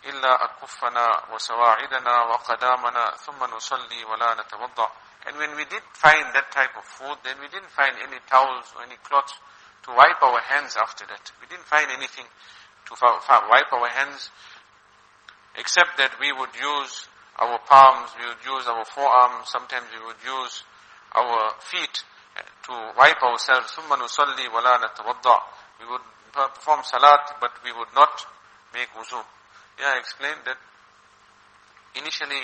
إلا أكفنا وسواعدنا وقدامنا ثم نصلي ولا نتوضأ. And when we did find that type of food, then we didn't find any towels or any cloths to wipe our hands after that. We didn't find anything to wipe our hands, except that we would use our palms, we would use our forearms, sometimes we would use our feet to wipe ourselves. ثُمَّ نُصَلِّي وَلَا نَتَوَضَّعْ. We would perform salat, but we would not make wuzu. Yeah, I explained that initially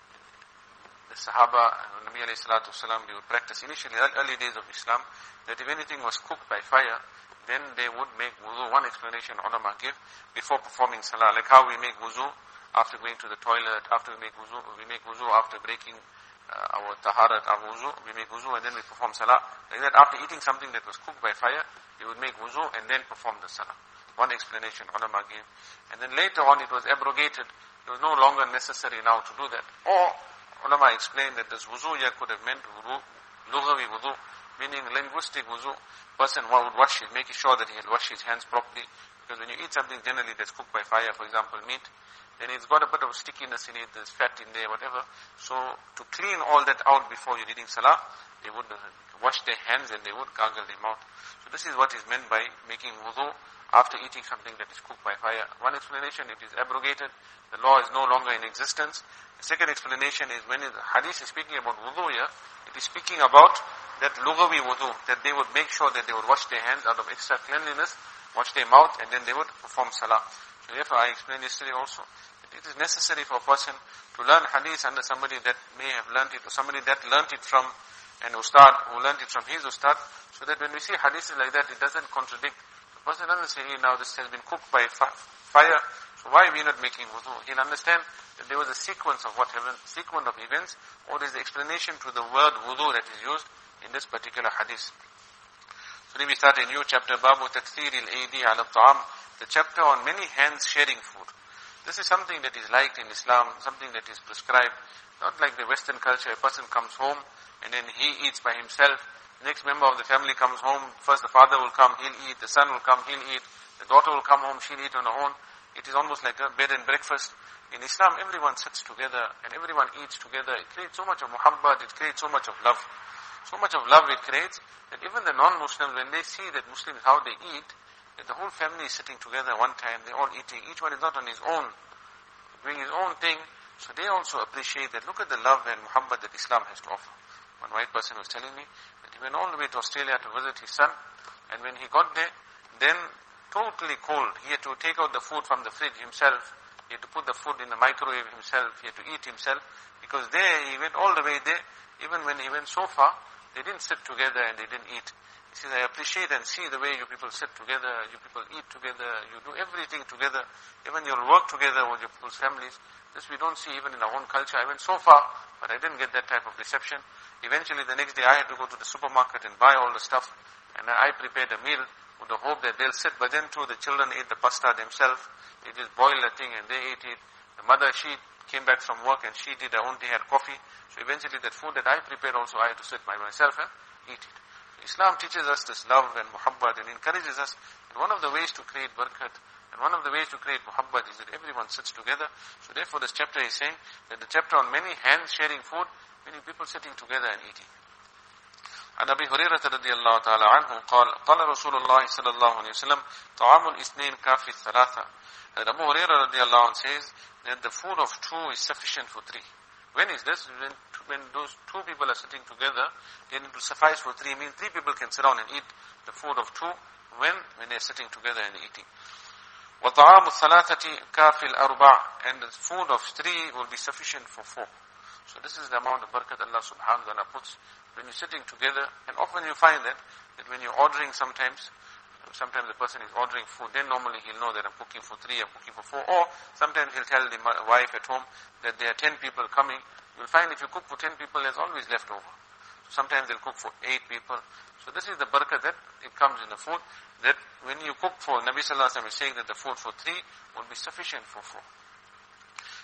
the Sahaba, Nabi alayhi salatu wasalam, they would practice initially, early days of Islam, that if anything was cooked by fire, then they would make wuzu. One explanation ulama give before performing salah, like how we make wuzu after going to the toilet, after we make wuzu after breaking our taharat, our wuzu, we make wuzu and then we perform salah. Like that, after eating something that was cooked by fire, we would make wuzu and then perform the salah. One explanation ulama gave. And then later on it was abrogated. It was no longer necessary now to do that. Or ulama explained that this wuzu here could have meant lughawi wuzu, meaning linguistic wuzu. Person would wash it, making sure that he had washed his hands properly. Because when you eat something generally that's cooked by fire, for example meat, then it's got a bit of stickiness in it, there's fat in there, whatever. So to clean all that out before you're eating salah, they would wash their hands and they would gargle them out. So this is what is meant by making wudu after eating something that is cooked by fire. One explanation, it is abrogated, the law is no longer in existence. The second explanation is when the hadith is speaking about wudu here, it is speaking about that lughawi wudu, that they would make sure that they would wash their hands out of extra cleanliness, wash their mouth, and then they would perform salah. So therefore I explained yesterday also, that it is necessary for a person to learn hadith under somebody that may have learnt it, or somebody that learnt it from an ustad, who learnt it from his ustad, so that when we see hadith like that, it doesn't contradict. The person doesn't say, hey, now this has been cooked by fire, so why are we not making wudu? He'll understand that there was a sequence of sequence of events, or there is the explanation to the word wudu that is used in this particular hadith. Today we start a new chapter, Babu Takthir al-Aidi ala al-Ta'am, the chapter on many hands sharing food. This is something that is liked in Islam, something that is prescribed, not like the Western culture. A person comes home and then he eats by himself. Next member of the family comes home, first the father will come, he'll eat, the son will come, he'll eat, the daughter will come home, she'll eat on her own. It is almost like a bed and breakfast. In Islam, everyone sits together and everyone eats together. It creates so much of muhabbat, it creates so much of love. So much of love it creates that even the non-Muslims, when they see that Muslims, how they eat, that the whole family is sitting together one time, they're all eating, each one is not on his own, doing his own thing, so they also appreciate that. Look at the love and muhabbat that Islam has to offer. One white person was telling me that he went all the way to Australia to visit his son, and when he got there, then totally cold, he had to take out the food from the fridge himself, he had to put the food in the microwave himself, he had to eat himself, because there, he went all the way there, even when he went so far, they didn't sit together and they didn't eat. He says, I appreciate and see the way you people sit together, you people eat together, you do everything together, even you'll work together with your people's families. This we don't see even in our own culture. I went so far, but I didn't get that type of reception. Eventually the next day I had to go to the supermarket and buy all the stuff, and I prepared a meal with the hope that they'll sit, but then too the children ate the pasta themselves. They just boiled the thing and they ate it. The mother, she came back from work and she did her own thing, had coffee. So eventually that food that I prepared also I had to sit by myself and eat it. Islam teaches us this love and muhabbat and encourages us. And one of the ways to create barakat and one of the ways to create muhabbat is that everyone sits together. So therefore this chapter is saying that the chapter on many hands sharing food, meaning people sitting together and eating. عن أبي هريرة رضي الله تعالى عنه قال قال رسول الله صلى الله عليه وسلم طعام الاثنين كافي الثلاثة. And Abu Hurairah رضي الله عنه says that the food of two is sufficient for three. When is this? When those two people are sitting together, then it will suffice for three. It means three people can sit down and eat the food of two when they're sitting together and eating. وَطَعَامُ الثَّلَاثَةِ كَافِ الْأَرْبَعِ. And the food of three will be sufficient for four. So this is the amount of barakat Allah subhanahu wa ta'ala puts when you're sitting together. And often you find that when you're ordering sometimes the person is ordering food, then normally he'll know that I'm cooking for three, I'm cooking for four. Or sometimes he'll tell the wife at home that there are 10 people coming. You'll find if you cook for 10 people, there's always left over. So sometimes they'll cook for 8 people. So this is the barakah that it comes in the food, that when you cook for, Nabi sallallahu alaihi wasallam is saying that the food for 3 will be sufficient for 4.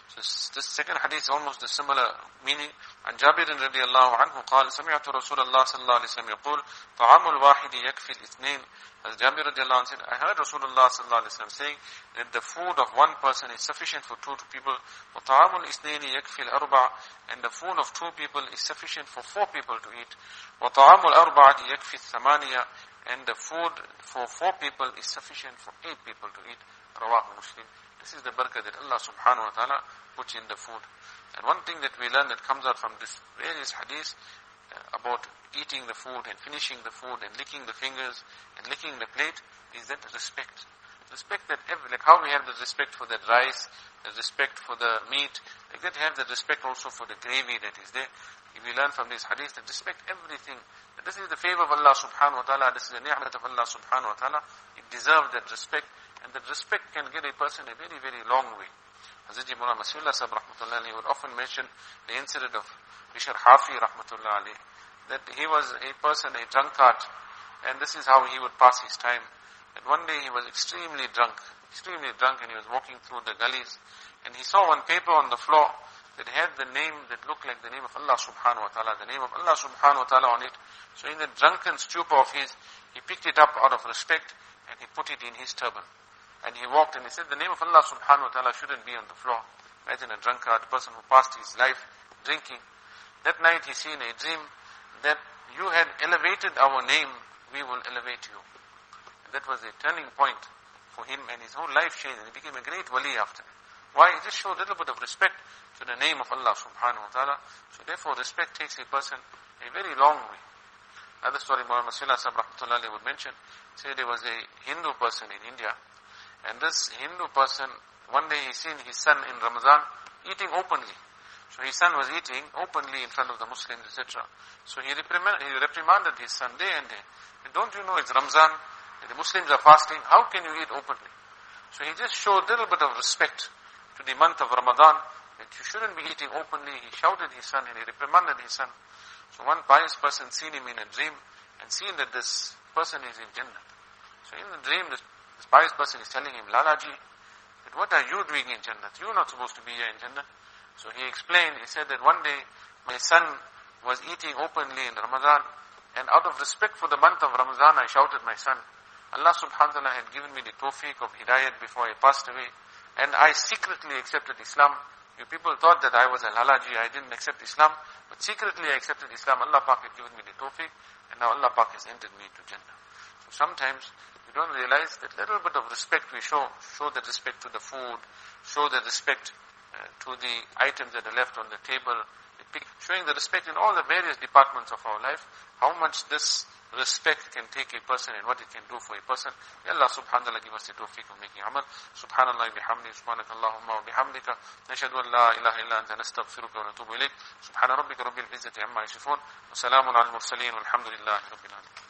So this second hadith is almost the similar meaning. عن جابر رضي الله عنه قال سمعت رسول الله صلى الله عليه وسلم يقول طعام الواحد يكفي الاثنين. As Jabir رضي الله عنه said, I heard Rasulullah صلى الله عليه وسلم saying that the food of one person is sufficient for two people. وطعام الاثنين يكفي الأربع, and the food of two people is sufficient for four people to eat. وطعام الأربعة يكفي الثمانية, and the food for four people is sufficient for 8 people to eat. Rawahu Muslim. This is the barakah that Allah subhanahu wa ta'ala puts in the food. And one thing that we learn that comes out from this various hadiths about eating the food and finishing the food and licking the fingers and licking the plate is that respect. Respect that like how we have the respect for the rice, the respect for the meat, like that have the respect also for the gravy that is there. If we learn from these hadiths that respect everything, that this is the favor of Allah subhanahu wa ta'ala, this is the ni'mat of Allah subhanahu wa ta'ala, it deserves that respect, and that respect can get a person a very, very long way. Hazrat Mullah Masihullah Sahib rahmatullah alayhi would often mention the incident of Bishr Hafi rahmatullah alayhi, that he was a person, a drunkard, and this is how he would pass his time. And one day he was extremely drunk, and he was walking through the gullies, and he saw one paper on the floor that had the name that looked like the name of Allah subhanahu wa ta'ala, the name of Allah subhanahu wa ta'ala on it. So in the drunken stupor of his, he picked it up out of respect, and he put it in his turban. And he walked and he said, the name of Allah subhanahu wa ta'ala shouldn't be on the floor. Imagine a drunkard, person who passed his life drinking. That night he seen a dream that you had elevated our name, we will elevate you. And that was a turning point for him, and his whole life changed, and he became a great wali after it. Why? It just showed a little bit of respect to the name of Allah subhanahu wa ta'ala. So therefore respect takes a person a very long way. Another story Muhammad Masihullah Sahib rahmatullah would mention, say there was a Hindu person in India, and this Hindu person, one day he seen his son in Ramadan eating openly. So his son was eating openly in front of the Muslims, etc. So he reprimanded his son day and day. And don't you know it's Ramzan? The Muslims are fasting. How can you eat openly? So he just showed a little bit of respect to the month of Ramadan, that you shouldn't be eating openly. He shouted his son and he reprimanded his son. So one pious person seen him in a dream and seen that this person is in Jannah. So in the dream, this pious person is telling him, Lalaji, that what are you doing in Jannah? You're not supposed to be here in Jannah. So he explained, he said that one day my son was eating openly in Ramadan, and out of respect for the month of Ramadan, I shouted my son. Allah subhanahu wa ta'ala had given me the tawfiq of hidayat before I passed away, and I secretly accepted Islam. You people thought that I was a lalaji, I didn't accept Islam, but secretly I accepted Islam. Allah Pak had given me the tawfiq, and now Allah Pak has entered me into Jannah. So sometimes we don't realize that little bit of respect we show that respect to the food, show that respect to the items that are left on the table, showing the respect in all the various departments of our life, how much this respect can take a person and what it can do for a person. May Allah subhanahu wa ta'ala give us the tawfiq of making amal. Subhanallah bihamdi, subhanakallahumma wa bihamdika, nashhadu an la ilaha illa anta nastaghfiruka wa natubu ilayk. Subhana rabbika rabbil izzati amma yasifun, wa salamun ala al-mursaleen, walhamdulillahi rabbil alamin.